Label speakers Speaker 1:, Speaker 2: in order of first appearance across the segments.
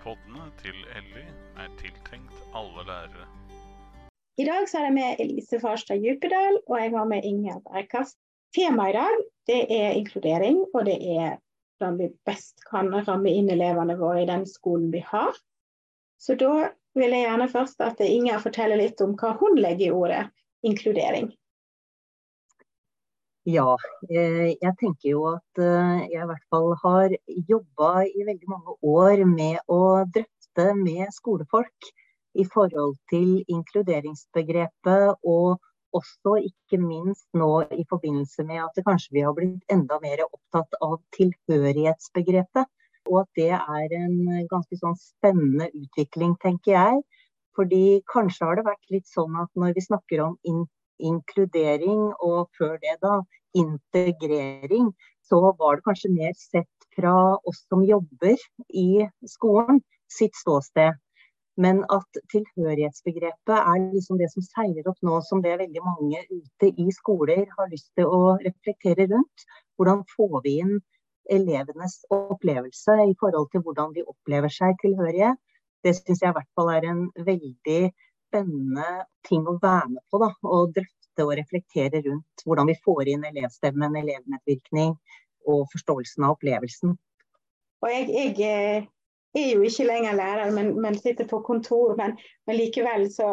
Speaker 1: Poddene til Ellie tiltenkt alle lærere.
Speaker 2: I dag så er det med Elise Farstad Djupedal, og jeg har med Inger Bergkast. Temaet i dag, det inkludering, og det hvordan vi best kan ramme inn elevene våre i den skolen vi har. Så da vil jeg gjerne først at Inger forteller litt om hva hun legger i ordet inkludering.
Speaker 3: Ja, jeg tenker jo at jeg i hvert fall har jobbet i veldig mange år med å drøfte med skolefolk i forhold til inkluderingsbegrepet, og også ikke minst nå i forbindelse med at kanskje vi har blitt enda mer opptatt av tilhørighetsbegrepet, og at det en ganske sånn spennende utvikling, tenker jeg, fordi kanskje har det vært litt sånn at når vi snakker om inkludering, og før det da integrering, så var det kanskje mer sett fra oss som jobber i skolen sitt ståsted. Men at tilhørighetsbegrepet liksom det som seiler opp nå, som det veldig mange ute i skoler har lyst til å reflektere rundt. Hvordan får vi inn elevenes opplevelse i forhold til hvordan de opplever seg tilhørige? Det synes jeg i hvert fall en veldig spennende ting å være med på, da, og drøfte og reflektere rundt hvordan vi får inn elevstemmen, elevmedvirkning og forståelsen av opplevelsen.
Speaker 2: Og jeg jo ikke lenger lærer, men sitter på kontor, men likevel så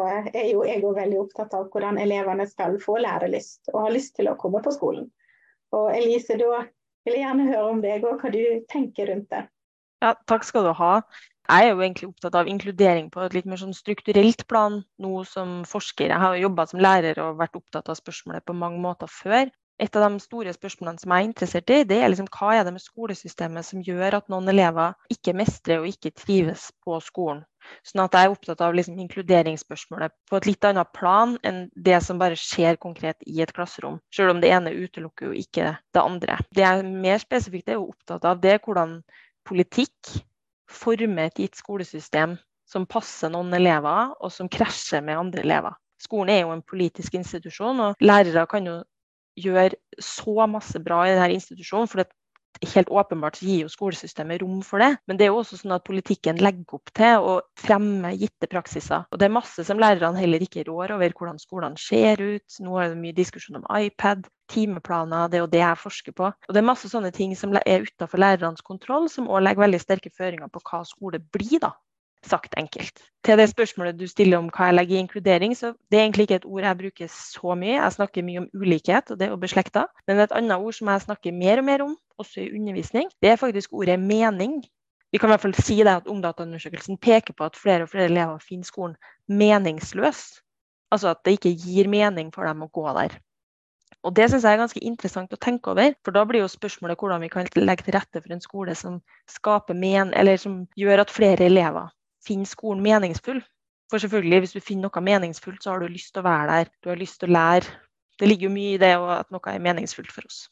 Speaker 2: jo jeg også veldig opptatt av hvordan elevene skal få lærelyst og ha lyst til å komme på skolen. Og Elise, da vil jeg gjerne høre om deg og hva du tenker rundt det.
Speaker 4: Ja, takk skal du ha. Jeg jo egentlig opptatt av inkludering på et litt mer sånn strukturelt plan, nå som forsker. Jeg har jo jobbet som lærer og vært opptatt av spørsmålet på mange måter før. Et av de store spørsmålene som jeg interessert i, det liksom hva det med skolesystemet som gjør at noen elever ikke mestrer og ikke trives på skolen. Sånn at jeg opptatt av liksom inkluderingsspørsmålet på et litt annet plan enn det som bare skjer konkret i et klasserom, selv om det ene utelukker jo ikke det andre. Det jeg mer spesifikt jo opptatt av, det hvordan politikk forme et gitt skolesystem som passer noen elever og som krasjer med andre elever. Skolen jo en politisk institusjon, og lærere kan jo gjøre så masse bra i denne institusjonen, for det helt åpenbart gir jo skolesystemet rom for det. Men det jo også sånn at politikken legger opp til å fremme gitte praksiser. Og det masse som lærerne heller ikke rår over hvordan skolene ser ut. Nå det mye diskusjon om iPad, timeplaner, det det jeg forsker på. Og det masse sånne ting som utenfor lærernes kontroll, som også legger veldig sterke føringer på hva skole blir da, sagt enkelt. Til det spørsmålet du stiller om hva jeg legger i inkludering, så det egentlig ikke et ord jeg bruker så mye. Jeg snakker mye om ulikhet og det å beslekte. Men et annet ord som jeg snakker mer og mer om, også i undervisning, det faktisk ordet mening. Vi kan i hvert fall si det at Ungdataundersøkelsen peker på at flere og flere elever finner skolen meningsløs. Altså at det ikke gir mening for dem å gå der. Og det synes jeg ganske interessant å tenke over, for da blir jo spørsmålet hvordan vi kan legge til rette for en skole som skaper eller som gjør at flere elever finner skolen meningsfull. For selvfølgelig, hvis du finner noe meningsfullt, så har du lyst til å være der, du har lyst til å lære. Det ligger jo mye i det at noe meningsfullt for oss.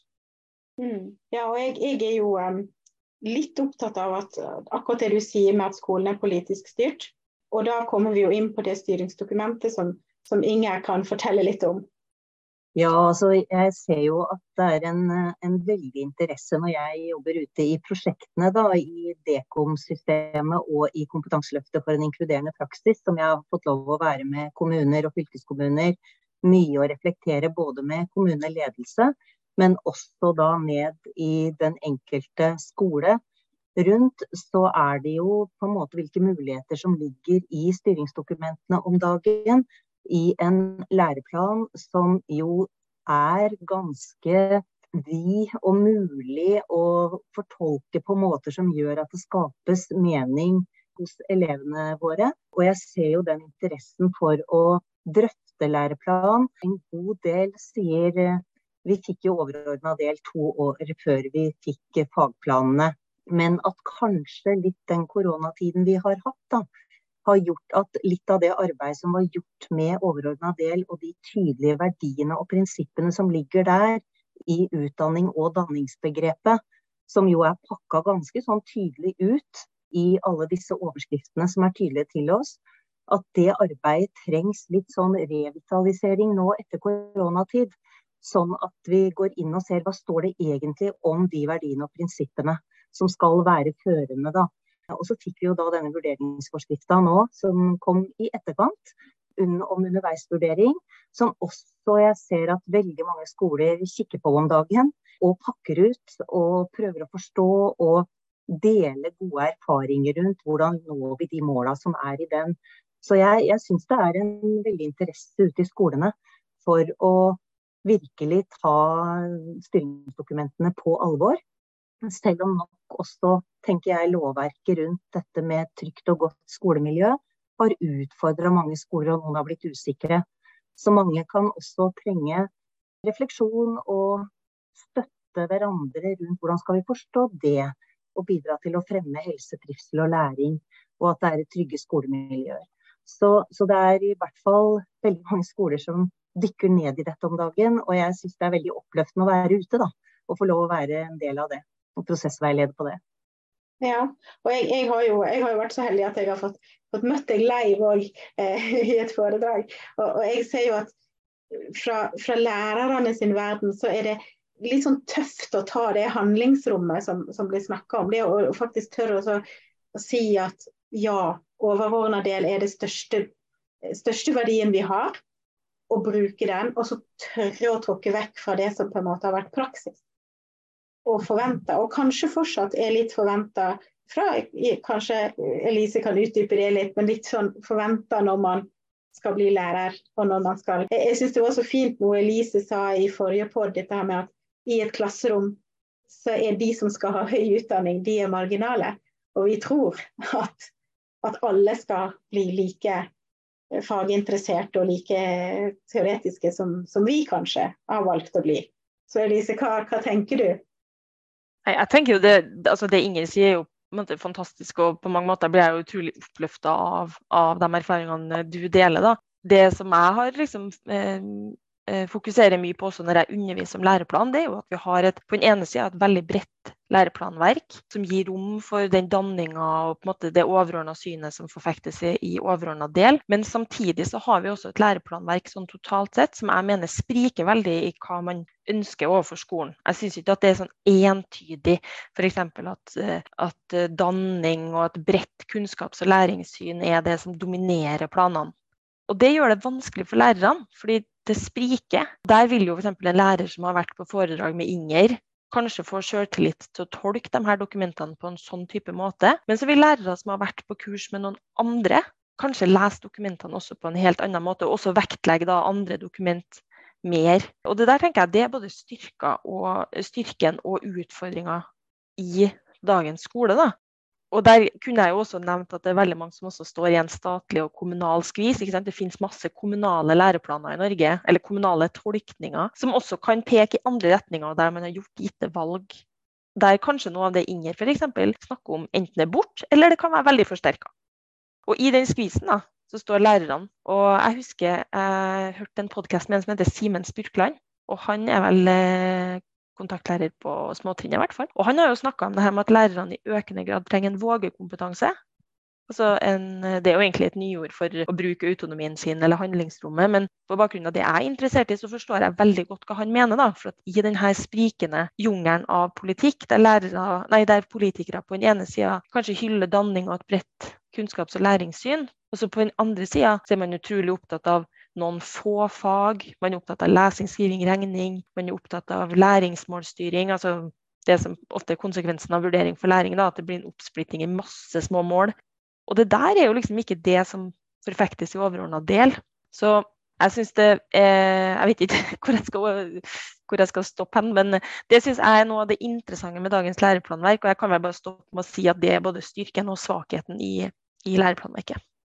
Speaker 2: Ja, og jeg jo litt opptatt av at akkurat det du sier med at skolen politisk styrt, og da kommer vi jo inn på det styringsdokumentet som Inger kan fortelle litt om.
Speaker 3: Ja, altså jeg ser jo at det en veldig interesse når jeg jobber ute i prosjektene da, i DECOM-systemet og i kompetanseløftet for en inkluderende praksis, som jeg har fått lov å være med kommuner og fylkeskommuner, mye å reflektere både med kommuneledelse, men også da med i den enkelte skole. Rundt så det jo på en måte hvilke muligheter som ligger i styringsdokumentene om dagen, i en læreplan som jo ganske vid og mulig å fortolke på måter som gjør at det skapes mening hos elevene våre. Og jeg ser jo den interessen for å drøfte læreplan. En god del sier vi fikk jo overordnet del 2 år før vi fikk fagplanene, men at kanskje litt den koronatiden vi har hatt da, har gjort at litt av det arbeid som var gjort med overordnet del og de tydelige verdiene og prinsippene som ligger der i utdanning og danningsbegrepet, som jo pakket ganske sånn tydelig ut i alle disse overskriftene som tydelige til oss, at det arbeidet trengs litt sånn revitalisering nå etter koronatid, sånn at vi går inn og ser hva står det egentlig om de verdiene og prinsippene som skal være førende da. Og så fikk vi jo da denne vurderingsforskriften nå, som kom i etterkant, om underveisvurdering, som også jeg ser at veldig mange skoler kikker på om dagen, og pakker ut, og prøver å forstå, og dele gode erfaringer rundt hvordan når vi de målene som i den. Så jeg synes det en veldig interesse ute i skolene for å virkelig ta styringsdokumentene på alvor. Selv om nok også, tenker jeg, lovverket rundt dette med trygt og godt skolemiljø har utfordret mange skoler, og noen har blitt usikre. Så mange kan også trenge refleksjon og støtte hverandre rundt hvordan skal vi forstå det, og bidra til å fremme helse, trivsel og læring, og at det et trygge skolemiljøer. Så det i hvert fall veldig mange skoler som dykker ned i dette om dagen, og jeg synes det veldig oppløftende å være ute da, og få lov å være en del av det, og prosessveileder på det.
Speaker 2: Ja, og jeg har jo vært så heldig at jeg har fått møtt deg live i et foredrag, og jeg ser jo at fra lærerne sin verden så det litt sånn tøft å ta det handlingsrommet som blir snakket om, det å faktisk tørre å si at ja, overordnet del det største verdien vi har, og bruke den, og så tørre å tråkke vekk fra det som på en måte har vært praksis. Og forvente, og kanskje fortsatt litt forventet fra, kanskje Elise kan utdype det litt, men litt sånn forventet når man skal bli lærer, og når man skal. Jeg synes det var så fint noe Elise sa i forrige podd, dette her med at i et klasserom så de som skal ha høy utdanning, de marginale, og vi tror at alle skal bli like faginteresserte og like teoretiske som vi kanskje har valgt å bli. Så Elise, hva tenker du?
Speaker 4: Jeg tenker jo det Inger sier jo på en måte fantastisk, og på mange måter blir jeg jo utrolig oppløftet av de erfaringene du deler da. Det som jeg har liksom fokuserer mye på også når jeg underviser om læreplan, det jo at vi har på den ene siden et veldig bredt læreplanverk som gir rom for den danningen og på en måte det overordnede synet som forfektes i overordnet del, men samtidig så har vi også et læreplanverk sånn totalt sett som jeg mener spriker veldig i hva man ønsker overfor skolen. Jeg synes ikke at det sånn entydig, for eksempel at danning og et bredt kunnskaps- og læringssyn det som dominerer planene. Og det gjør det vanskelig for lærerne, fordi det spriker. Der vil jo for eksempel en lærer som har vært på foredrag med Inger, kanskje få selvtillit til å tolke de her dokumentene på en sånn type måte. Men så vil lærere som har vært på kurs med noen andre, kanskje lese dokumentene også på en helt annen måte, og også vektlegge da andre dokument mer. Og det der tenker jeg, det både styrken og utfordringer i dagens skole da. Og der kunne jeg jo også nevnt at det veldig mange som også står i en statlig og kommunal skvis. Ikke sant? Det finnes masse kommunale læreplaner i Norge, eller kommunale tolkninger, som også kan peke i andre retninger, der man har gjort gitte valg. Der kanskje noe av det Inger for eksempel snakker om enten bort, eller det kan være veldig forsterket. Og i den skvisen da, så står lærerne, og jeg husker jeg hørte en podcast med en som heter Simen Spurkland, og han vel kontaktlærer på småtrinn i hvert fall. Og han har jo snakket om det her med at lærerne i økende grad trenger en vågekompetanse. Altså det jo egentlig et nyord for å bruke autonomien sin eller handlingsrommet, men på bakgrunn av det jeg interessert i, så forstår jeg veldig godt hva han mener da, for at i denne sprikende jungelen av politikk, der politikere på den ene siden kanskje hyller danning og et bredt kunnskaps- og læringssyn, og så på den andre siden så man utrolig opptatt av noen få fag, man opptatt av lesing, skriving, regning, man opptatt av læringsmålstyring, altså det som ofte konsekvensen av vurdering for læring, da, at det blir en oppsplitting i masse små mål. Og det der jo liksom ikke det som forfektes i overordnet del. Så jeg synes det jeg vet ikke hvor jeg skal stoppe hen, men det synes jeg noe av det interessante med dagens læreplanverk, og jeg kan vel bare stoppe med å si at det både styrken og svakheten i læreplanverket.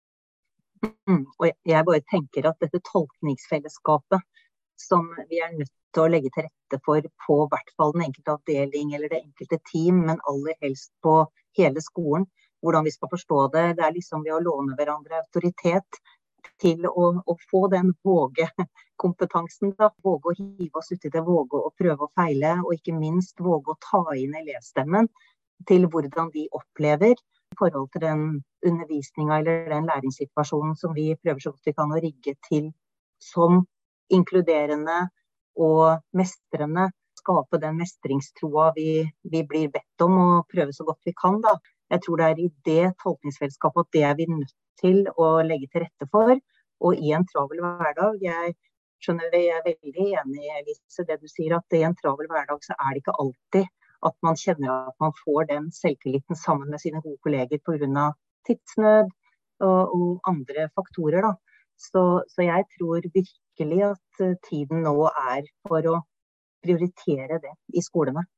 Speaker 3: Og jeg bare tenker at dette tolkningsfellesskapet som vi nødt til å legge til rette for på hvert fall den enkelte avdeling eller det enkelte team, men aller helst på hele skolen, hvordan vi skal forstå det, det liksom ved å låne hverandre autoritet til å få den vågekompetansen, da, våge å hive oss ut i det, våge å prøve å feile, og ikke minst våge å ta inn elevstemmen til hvordan de opplever i forhold til den undervisningen eller den læringssituasjonen som vi prøver så godt vi kan å rigge til som inkluderende og mestrende, skape den mestringstroa vi blir bedt om å prøve så godt vi kan da. Jeg tror det i det tolkningsfellesskapet at det vi nødt til å legge til rette for, og i en travel hverdag. Jeg skjønner det, jeg veldig enig, Elise, det du sier, at i en travel hverdag så det ikke alltid at man kjenner at man får den selvtilliten sammen med sine gode kolleger på grunn av tidsnød og andre faktorer da. Så jeg tror virkelig at tiden nå for å prioritere det i skolene.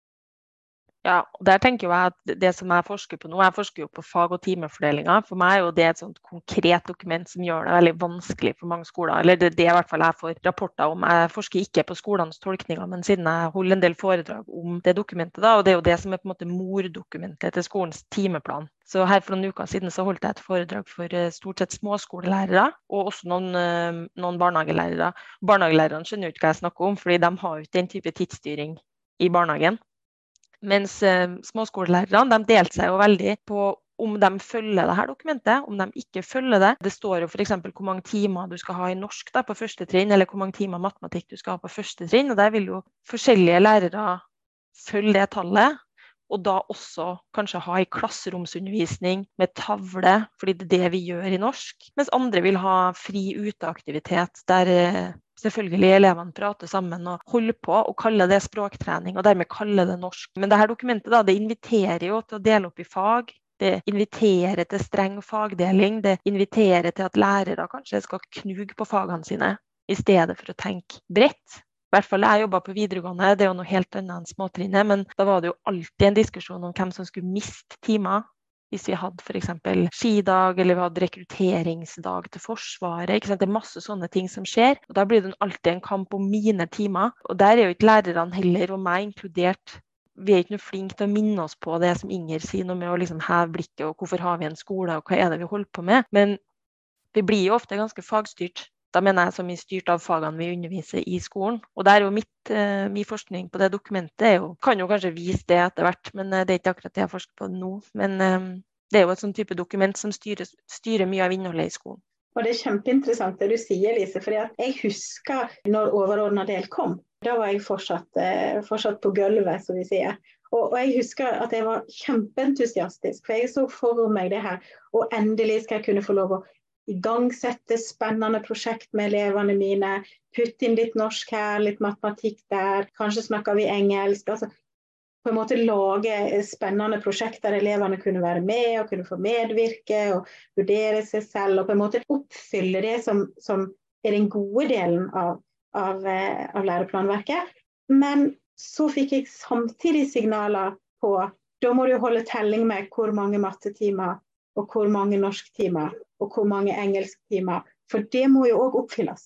Speaker 4: Ja, og der tenker jeg at det som jeg forsker på nå, jeg forsker jo på fag- og timefordelingen. For meg jo det et sånt konkret dokument som gjør det veldig vanskelig for mange skoler. Eller det i hvert fall jeg får rapporter om. Jeg forsker ikke på skolenes tolkninger, men siden jeg holder en del foredrag om det dokumentet da, og det jo det som på en måte mordokumentet til skolens timeplan. Så her for noen uker siden så holdt jeg et foredrag for stort sett småskolelærere, og også noen barnehagelærere. Barnehagelærerne skjønner jo ikke hva jeg snakker om, fordi de har jo ikke den type tidsstyring i barnehagen. Mens småskolelærerne, de delte seg jo veldig på om de følger det her dokumentet, om de ikke følger det. Det står jo for eksempel hvor mange timer du skal ha i norsk da, på første trinn, eller hvor mange timer matematikk du skal ha på første trinn, og der vil jo forskjellige lærere følge det tallet, og da også kanskje ha i klasseromsundervisning med tavle, fordi det det vi gjør i norsk, mens andre vil ha fri uteaktivitet, der selvfølgelig elevene prater sammen og holder på og kaller det språktrening, og dermed kaller det norsk. Men dette dokumentet da, det inviterer jo til å dele opp i fag, det inviterer til streng fagdeling, det inviterer til at lærere kanskje skal knuge på fagene sine, i stedet for å tenke bredt. I hvert fall jeg jobbet på videregående, det jo noe helt annet enn småtrinnet, men da var det jo alltid en diskusjon om hvem som skulle miste timer. Hvis vi hadde for eksempel skidag, eller vi hadde rekrutteringsdag til forsvaret, ikke sant? Det masse sånne ting som skjer, og da blir det alltid en kamp om mine timer, og der jo ikke lærerne heller, og meg inkludert. Vi ikke noe flinke til å minne oss på det som Inger sier, noe med å liksom heve blikket, og hvorfor har vi en skole, og hva det vi holder på med, men vi blir jo ofte ganske fagstyrt. Da mener jeg som er styrt av fagene vi underviser i skolen, og der jo min forskning på det dokumentet kan jo kanskje vise det etter hvert, men det ikke akkurat det jeg forsker på nå, men det jo et sånn type dokument som styrer mye av innholdet i skolen.
Speaker 2: Og det kjempeinteressant det du sier, Lise, fordi at jeg husker når overordnet del kom. Da var jeg fortsatt på gulvet, som vi sier. Og jeg husker at jeg var kjempeentusiastisk, for jeg så for meg det her, og endelig skal jeg kunne få lov å igangsette spennende prosjekt med elevene mine, putte inn litt norsk her, litt matematikk der, kanskje snakker vi engelsk, altså på en måte lage spennende prosjekter der elevene kunne være med og kunne få medvirke og vurdere seg selv og på en måte oppfylle det som den gode delen av læreplanverket. Men så fikk jeg samtidig signaler på da må du holde telling med hvor mange mattetimer og hvor mange norsktimer og hvor mange engelsktimer, for det må jo også oppfylles.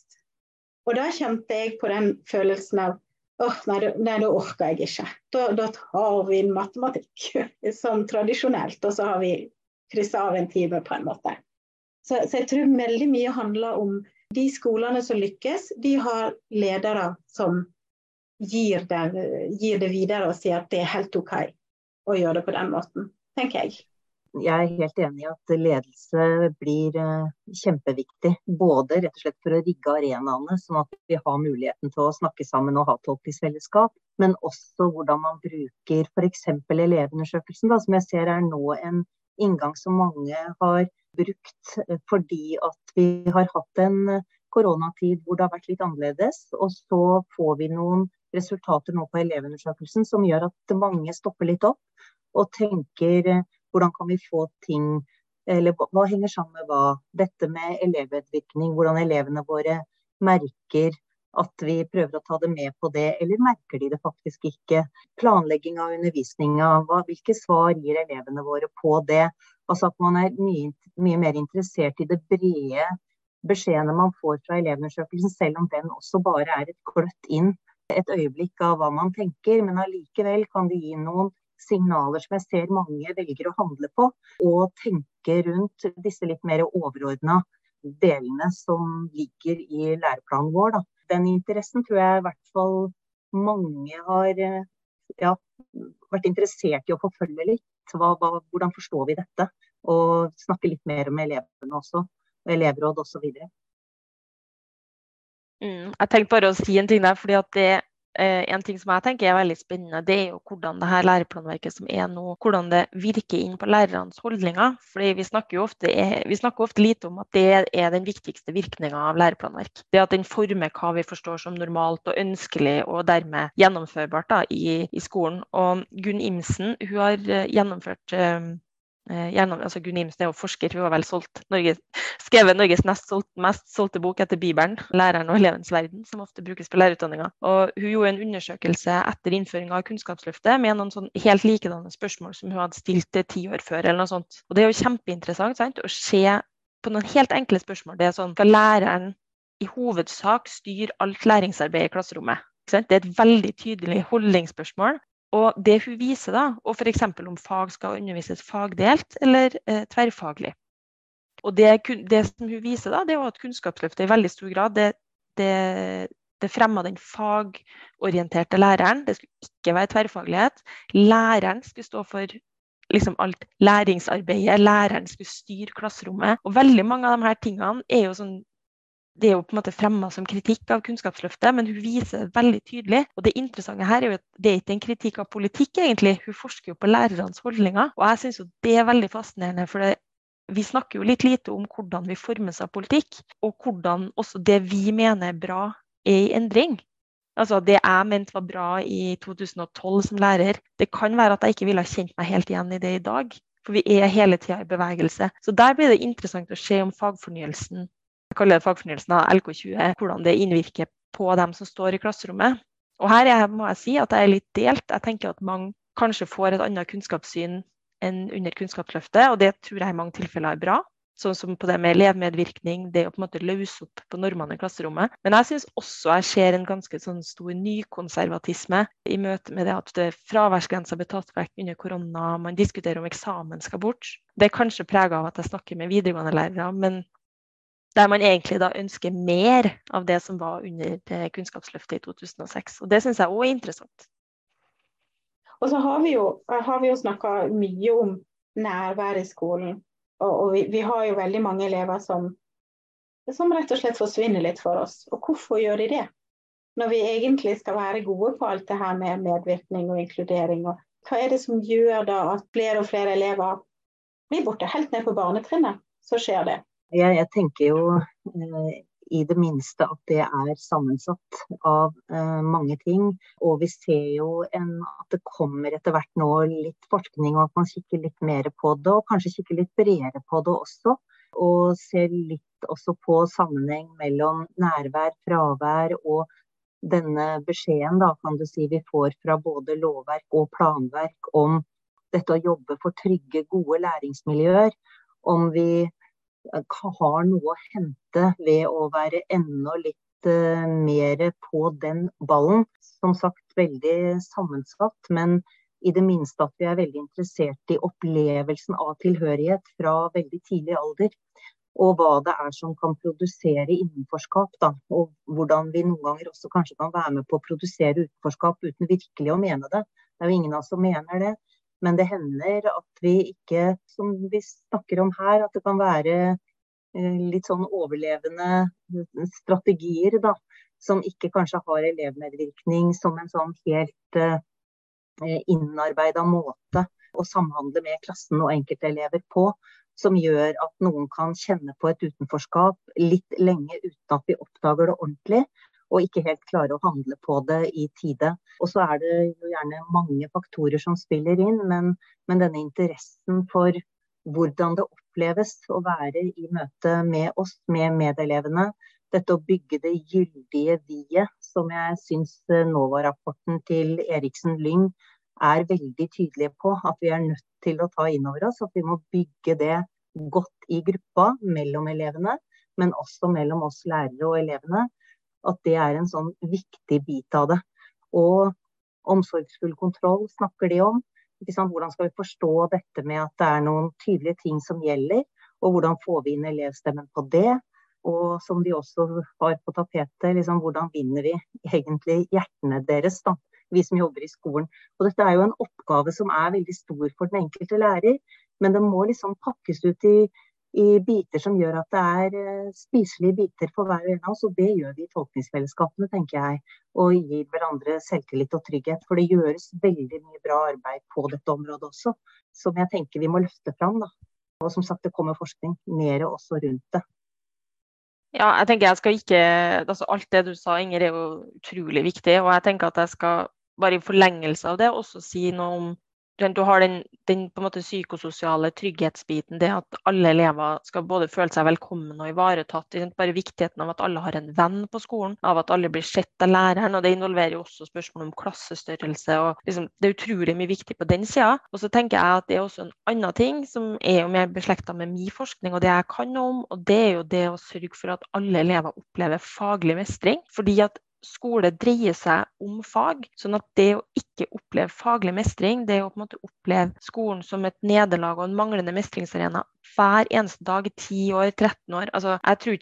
Speaker 2: Og da kjente jeg på den følelsen av nei, da orker jeg ikke. Da tar vi matematikk som tradisjonelt, og så har vi krysset av en time på en måte. Så jeg tror veldig mye handler om de skolene som lykkes, de har ledere som gir det videre og sier at det helt ok å gjøre det på den måten, tenker jeg.
Speaker 3: Jeg helt enig i at ledelse blir kjempeviktig, både rett og slett for å rigge arenaene, sånn at vi har muligheten til å snakke sammen og ha tolkningsfellesskap, men også hvordan man bruker for eksempel elevundersøkelsen, da, som jeg ser nå en inngang som mange har brukt fordi at vi har hatt en koronatid hvor det har vært litt annerledes, og så får vi noen resultater nå på elevundersøkelsen som gjør at mange stopper litt opp og tenker hvordan kan vi få ting, eller hva henger sammen med hva? Dette med elevmedvirkning, hvordan elevene våre merker at vi prøver å ta det med på det, eller merker de det faktisk ikke? Planlegging av undervisningen, hvilke svar gir elevene våre på det? Altså at man mye mer interessert i det brede beskjedene man får fra elevundersøkelsen, selv om den også bare et gløtt inn et øyeblikk av hva man tenker, men allikevel kan det gi noen signaler som jeg ser mange velger å handle på, og tenke rundt disse litt mer overordnede delene som ligger i læreplanen vår. Da. Den interessen tror jeg i hvert fall mange har vært interessert i å forfølge litt. Hvordan forstår vi dette? Og snakke litt mer med elevene også, elevråd og så videre.
Speaker 4: Jeg tenkte bare å si en ting der, fordi at En ting som jeg tenker veldig spennende, det jo hvordan det her læreplanverket som nå, hvordan det virker inn på lærernes holdninger. Fordi vi snakker ofte lite om at det den viktigste virkningen av læreplanverk. Det at den former hva vi forstår som normalt og ønskelig og dermed gjennomførbart da, i skolen. Og Gunn Imsen, hun har gjennomført Gunn Imsen jo forsker, hun har vel skrevet Norges mest solgte bok etter Bibelen, Læreren og elevens verden, som ofte brukes på lærerutdanninga. Og hun gjorde en undersøkelse etter innføring av Kunnskapsløftet med noen sånn helt likedanne spørsmål som hun hadde stilt 10 år før, eller noe sånt. Og det jo kjempeinteressant, sant, å se på noen helt enkle spørsmål. Det sånn, skal læreren i hovedsak styre alt læringsarbeid i klasserommet? Ikke sant? Det et veldig tydelig holdningsspørsmål. Og det hun viser da, og for eksempel om fag skal undervises fagdelt eller tverrfaglig. Og det som hun viser da, det at Kunnskapsløftet i veldig stor grad, det fremmet den fagorienterte læreren. Det skulle ikke være tverrfaglighet. Læreren skulle stå for liksom alt læringsarbeidet. Læreren skulle styre klasserommet. Og veldig mange av de her tingene jo sånn, det jo på en måte fremmet som kritikk av Kunnskapsløftet, men hun viser det veldig tydelig. Og det interessante her jo at det ikke en kritikk av politikk egentlig. Hun forsker jo på lærernes holdninger. Og jeg synes jo det veldig fascinerende, for vi snakker jo litt lite om hvordan vi formes av politikk, og hvordan også det vi mener bra i endring. Altså det jeg mente var bra i 2012 som lærer, det kan være at jeg ikke ville ha kjent meg helt igjen i det i dag, for vi hele tiden i bevegelse. Så der blir det interessant å se om fagfornyelsen, jeg kaller det fagfornyelsen av LK20, hvordan det innvirker på dem som står i klasserommet. Og her må jeg si at jeg litt delt. Jeg tenker at mange kanskje får et annet kunnskapssyn enn under Kunnskapsløftet, og det tror jeg i mange tilfeller bra. Sånn som på det med elevmedvirkning, det å på en måte løse opp på normene i klasserommet. Men jeg synes også jeg ser en ganske sånn stor nykonservatisme i møte med det at fraværsgrensa ble tatt vekk under korona, man diskuterer om eksamen skal bort. Det kanskje preget av at jeg snakker med videregående lærere, men der man egentlig da ønsker mer av det som var under Kunnskapsløftet i 2006. Og det synes jeg også interessant.
Speaker 2: Og så har vi jo snakket mye om nærvær i skolen. Og vi har jo veldig mange elever som rett og slett forsvinner litt for oss. Og hvorfor gjør de det? Når vi egentlig skal være gode på alt det her med medvirkning og inkludering. Og hva det som gjør da at flere og flere elever blir borte helt ned på barnetrinnet? Så skjer det.
Speaker 3: Jeg tenker jo i det minste at det sammensatt av mange ting, og vi ser jo at det kommer etter hvert nå litt forskning, og at man kikker litt mer på det, og kanskje kikker litt bredere på det også, og ser litt også på sammenheng mellom nærvær, fravær og denne beskjeden da, kan du si, vi får fra både lovverk og planverk om dette å jobbe for trygge, gode læringsmiljøer, om vi har noe å hente ved å være enda litt mer på den ballen. Som sagt, veldig sammensatt, men i det minste at vi veldig interessert i opplevelsen av tilhørighet fra veldig tidlig alder, og hva det som kan produsere innenforskap, da, og hvordan vi noen ganger også kanskje kan være med på å produsere utenforskap uten virkelig å mene det. Det jo ingen av oss som mener det. Men det hender at vi ikke, som vi snakker om her, at det kan være litt sånn overlevende strategier da, som ikke kanskje har elevmedvirkning som en sånn helt innarbeidet måte å samhandle med klassen og enkeltelever på, som gjør at noen kan kjenne på et utenforskap litt lenge uten at vi oppdager det ordentlig, og ikke helt klarer å handle på det i tide. Og så det jo gjerne mange faktorer som spiller inn, men denne interessen for hvordan det oppleves å være i møte med oss, med medelevene, dette å bygge det gyldige vi-et, som jeg synes NOVA-rapporten til Eriksen Lyng veldig tydelige på, at vi nødt til å ta inn over oss, at vi må bygge det godt i gruppa mellom elevene, men også mellom oss lærere og elevene, at det en sånn viktig bit av det. Og omsorgsfull kontroll snakker de om. Ikke sant? Hvordan skal vi forstå dette med at det noen tydelige ting som gjelder, og hvordan får vi inn elevstemmen på det? Og som de også har på tapetet, liksom, hvordan vinner vi egentlig hjertene deres, da? Vi som jobber i skolen. Og dette jo en oppgave som veldig stor for den enkelte lærer, men det må liksom pakkes ut i i biter som gjør at det spiselige biter for hver og en av oss, og det gjør vi i tolkningsfellesskapene, tenker jeg, og gir hverandre selvtillit og trygghet, for det gjøres veldig mye bra arbeid på dette området også, som jeg tenker vi må løfte fram da. Og som sagt, det kommer forskning mer også rundt det.
Speaker 4: Ja, jeg tenker jeg skal ikke, altså alt det du sa, Inger, er jo utrolig viktig, og jeg tenker at jeg skal bare i forlengelse av det også si noe om du har den på en måte psykososiale trygghetsbiten, det at alle elever skal både føle seg velkommen og ivaretatt, bare viktigheten av at alle har en venn på skolen, av at alle blir sett av læreren, og det involverer jo også spørsmål om klassestørrelse, og liksom, det er utrolig mye viktig på den siden. Og så tenker jeg at det er også en annen ting som er jo mer beslektet med min forskning, og det jeg kan om, og det er jo det å sørge for at alle elever opplever faglig mestring, fordi at skole dreier seg om fag, sånn at det å ikke oppleve faglig mestring, det å på en måte oppleve skolen som et nederlag og en manglende mestringsarena hver eneste dag i 10 år, 13 år, altså jeg tror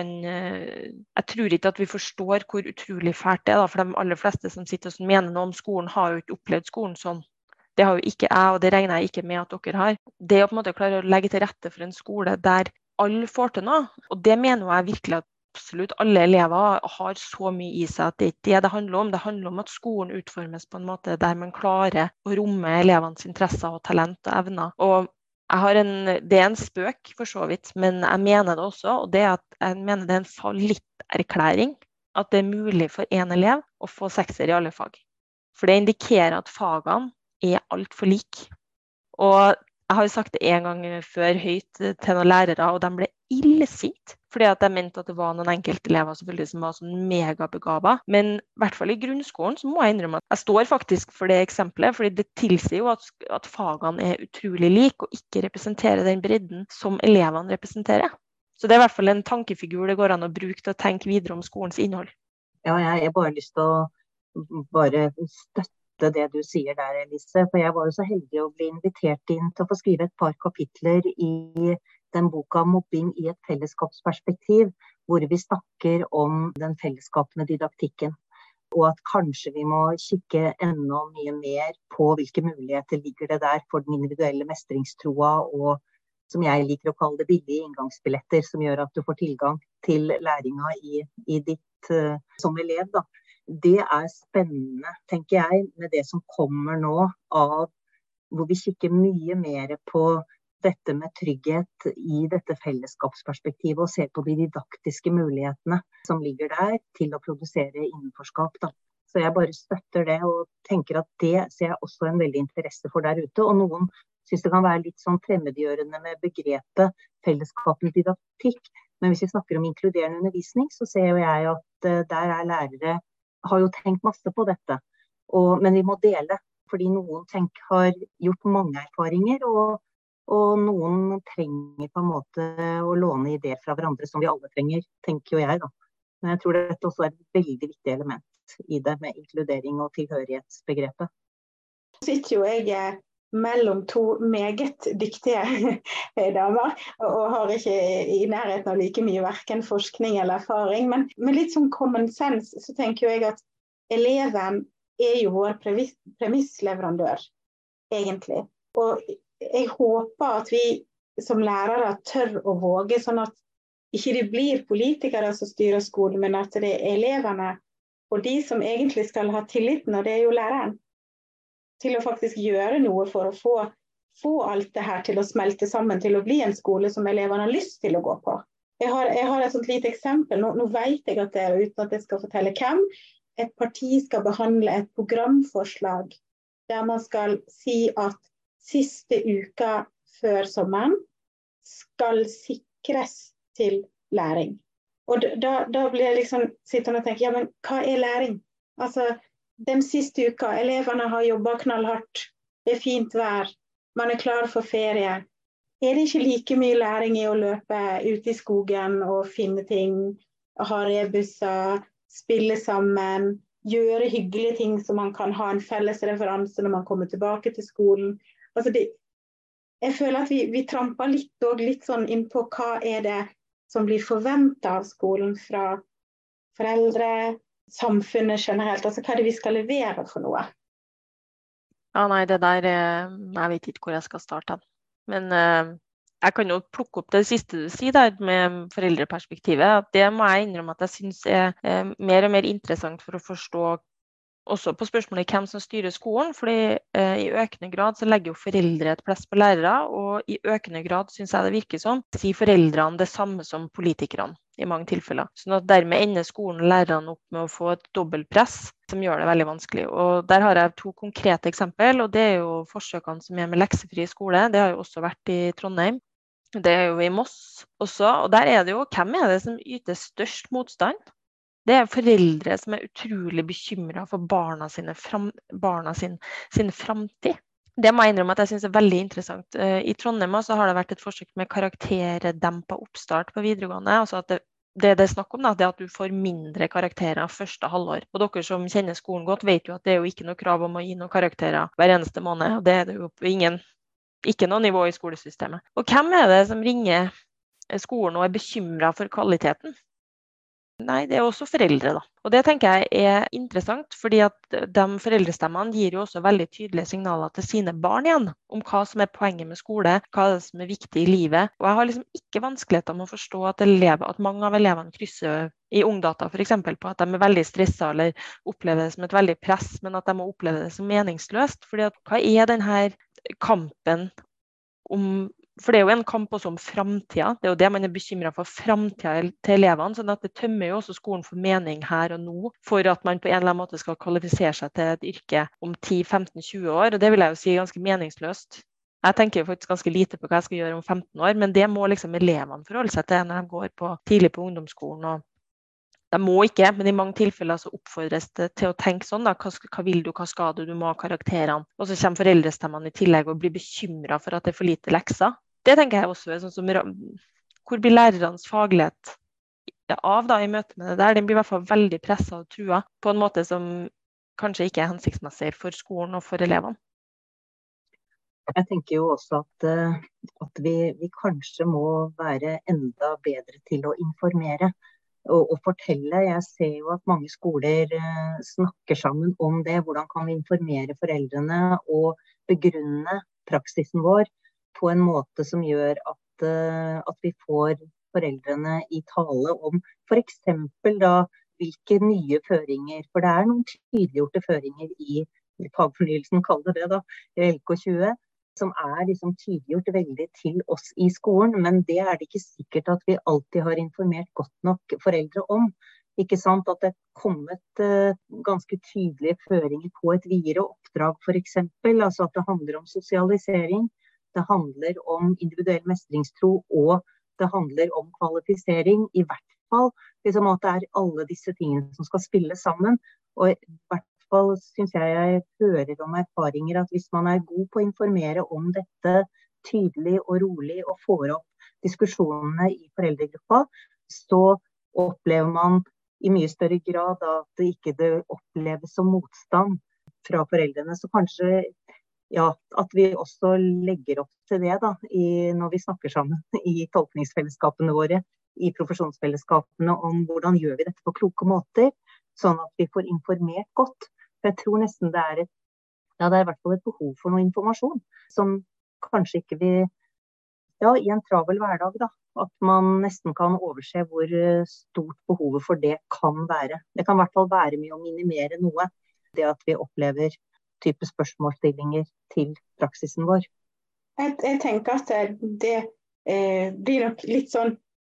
Speaker 4: ikke at vi forstår hvor utrolig fælt det er da, for de aller fleste som sitter og mener noe om skolen har jo ikke opplevd skolen sånn. Det har jo ikke jeg, og det regner jeg ikke med at dere har. Det å på en måte klare å legge til rette for en skole der alle får til noe, og det mener jeg virkelig at absolutt alle elever har så mye i seg at det ikke er det handler om. Det handler om at skolen utformes på en måte der man klarer å romme elevenes interesser og talent og evner. Og det er en spøk for så vidt, men jeg mener det også, og det er at jeg mener det er en fallitterklæring at det er mulig for en elev å få 6er i alle fag. For det indikerer at fagene er alt for like. Og jeg har jo sagt det en gang før høyt til noen lærere, og de ble illsint, fordi at jeg mente at det var noen enkelte elever selvfølgelig som var sånn megabegavet. Men i hvert fall i grunnskolen så må jeg innrømme at jeg står faktisk for det eksempelet, fordi det tilsier jo at fagene er utrolig like og ikke representerer den bredden som elevene representerer. Så det er i hvert fall en tankefigur det går an å bruke til å tenke videre om skolens innhold.
Speaker 3: Ja, jeg har bare lyst til å bare støtte det du sier der, Elise, for jeg var jo så heldig å bli invitert inn til å få skrive et par kapitler i den boka Mobbing i et fellesskapsperspektiv, hvor vi snakker om den fellesskapende didaktikken, og at kanskje vi må kikke enda mye mer på hvilke muligheter ligger det der for den individuelle mestringstroa, og som jeg liker å kalle det billige inngangsbilletter, som gjør at du får tilgang til læringa i ditt som elev da. Det er spennende, tenker jeg, med det som kommer nå av hvor vi kikker mye mer på dette med trygghet i dette fellesskapsperspektivet og ser på de didaktiske mulighetene som ligger der til å produsere innenforskap da. Så jeg bare støtter det og tenker at det ser jeg også en veldig interesse for der ute, og noen synes det kan være litt sånn fremmedgjørende med begrepet fellesskapens didaktikk, men hvis vi snakker om inkluderende undervisning, så ser jo jeg at der lærere har jo tenkt masse på dette, men vi må dele, fordi noen har gjort mange erfaringer, og noen trenger på en måte å låne ideer fra hverandre som vi alle trenger, tenker jo jeg da. Men jeg tror dette også er et veldig viktig element i det med inkludering og tilhørighetsbegrepet.
Speaker 2: Så sitter jo jeg mellom to meget dyktige damer, og har ikke i nærheten av like mye hverken forskning eller erfaring, men med litt sånn common sense så tenker jeg at eleven er jo vår premissleverandør, egentlig. Og jeg håper at vi som lærere tør å våge, sånn at ikke de blir politikere som styrer skolen, men at det er elevene og de som egentlig skal ha tilliten, og det er jo læreren, til å faktisk gjøre noe for å få alt det her til å smelte sammen, til å bli en skole som eleverne har lyst til å gå på. Jeg har et sånt lite eksempel. Nå vet jeg at det er, uten at jeg skal fortelle hvem, et parti skal behandle et programforslag der man skal si at siste uka før sommeren skal sikres til læring. Og da blir jeg liksom sittende og tenke, ja, men hva er læring? Altså, den siste uka, eleverne har jobbet knallhardt, det er fint vær, man er klar for ferie. Er det ikke like mye læring i å løpe ut i skogen og finne ting, ha rebusser, spille sammen, gjøre hyggelige ting så man kan ha en felles referanse når man kommer tilbake til skolen? Altså jeg føler at vi tramper litt sånn inn på hva er det som blir forventet av skolen fra foreldre, samfunnet generelt, altså hva er det vi skal levere for noe?
Speaker 4: Ja, nei, det der, jeg vet ikke hvor jeg skal starte. Men Jeg kan jo plukke opp det siste du sier der med foreldreperspektivet. At det må jeg innrømme at jeg synes er mer og mer interessant for å forstå også på spørsmålet hvem som styrer skolen, fordi i økende grad så legger jo foreldre et press på lærere, og i økende grad synes jeg det virker som, sier foreldrene det samme som politikerne i mange tilfeller. Sånn at dermed ender skolen og lærerne opp med å få et dobbeltpress som gjør det veldig vanskelig. Og der har jeg 2 konkrete eksempel, og det er jo forsøkene som er med leksefri skole. Det har jo også vært i Trondheim. Det er jo i Moss også, og der er det jo, hvem er det som yter størst motstand? Det er foreldre som er utrolig bekymret for sin framtid. Det må jeg innrømme at jeg synes er veldig interessant. I Trondheim også har det vært et forsøk med karakterdempet oppstart på videregående. Altså at det er snakk om, det er at du får mindre karakterer første halvår. Og dere som kjenner skolen godt vet jo at det er jo ikke noe krav om å gi noen karakterer hver eneste måned. Og det er det jo på ikke noe nivå i skolesystemet. Og hvem er det som ringer skolen og er bekymret for kvaliteten? Nei, det er også foreldre da. Og det tenker jeg er interessant, fordi at de foreldrestemmene gir jo også veldig tydelige signaler til sine barn igjen, om hva som er poenget med skole, hva er det som er viktig i livet. Og jeg har liksom ikke vanskeligheter med å forstå at mange av elevene krysser i Ungdata for eksempel på at de er veldig stresset eller opplever det som et veldig press, men at de må oppleve det som meningsløst. Fordi at hva er denne kampen for det er jo en kamp også om fremtiden. Det er jo det man er bekymret for, fremtiden til elevene, sånn at det tømmer jo også skolen for mening her og nå, for at man på en eller annen måte skal kvalifisere seg til et yrke om 10, 15, 20 år, og det vil jeg jo si ganske meningsløst. Jeg tenker jo faktisk ganske lite på hva jeg skal gjøre om 15 år, men det må liksom elevene forholde seg til når de går tidlig på ungdomsskolen, og de må ikke, men i mange tilfeller så oppfordres det til å tenke sånn, hva vil du, hva skal du må ha karakterene, og så kommer foreldrestemmene i tillegg og blir bekymret for at det er for lite lekser. Det tenker jeg også er sånn som, hvor blir lærernes faglighet av da i møte med det der? Den blir i hvert fall veldig presset og trua på en måte som kanskje ikke er hensiktsmessig for skolen og for elevene.
Speaker 3: Jeg tenker jo også at vi kanskje må være enda bedre til å informere og fortelle. Jeg ser jo at mange skoler snakker sammen om det. Hvordan kan vi informere foreldrene og begrunne praksisen vår på en måte som gjør at vi får foreldrene i tale om for eksempel da hvilke nye føringer, for det er noen tydeliggjorte føringer i fagfornyelsen, kall det da, i LK20, som er liksom tydeliggjort veldig til oss i skolen, men det er det ikke sikkert at vi alltid har informert godt nok foreldre om. Ikke sant? At det er kommet ganske tydelige føringer på et videre oppdrag for eksempel, altså at det handler om sosialisering, det handler om individuell mestringstro, og det handler om kvalifisering, i hvert fall liksom at det er alle disse tingene som skal spille sammen, og i hvert fall synes jeg hører om erfaringer at hvis man er god på å informere om dette tydelig og rolig og får opp diskusjonene i foreldregruppa, så opplever man i mye større grad at det ikke oppleves som motstand fra foreldrene. Så kanskje at vi også legger opp til det da, når vi snakker sammen i tolkningsfellesskapene våre, i profesjonsfellesskapene, om hvordan gjør vi dette på kloke måter, sånn at vi får informert godt. For jeg tror nesten det er i hvert fall et behov for noe informasjon, som kanskje ikke vi, i en travel hverdag da, at man nesten kan overse hvor stort behovet for det kan være. Det kan i hvert fall være med å minimere noe, det at vi opplever type spørsmålsstillinger til praksisen vår.
Speaker 2: Jeg tenker at det blir nok litt sånn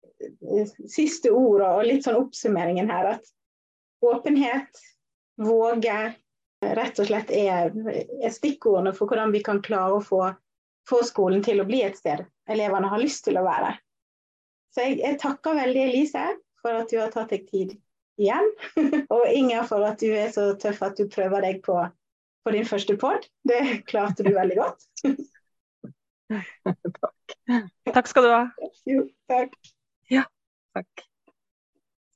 Speaker 2: siste ord og litt sånn oppsummeringen her, at åpenhet, våge, rett og slett er stikkordene for hvordan vi kan klare å få skolen til å bli et sted elevene har lyst til å være. Så jeg takker veldig Elise for at du har tatt deg tid igjen, og Inger for at du er så tøff at du prøver deg på din første podd. Det klarte du veldig godt.
Speaker 3: Takk.
Speaker 4: Takk skal du ha.
Speaker 2: Jo, takk.
Speaker 3: Ja, takk.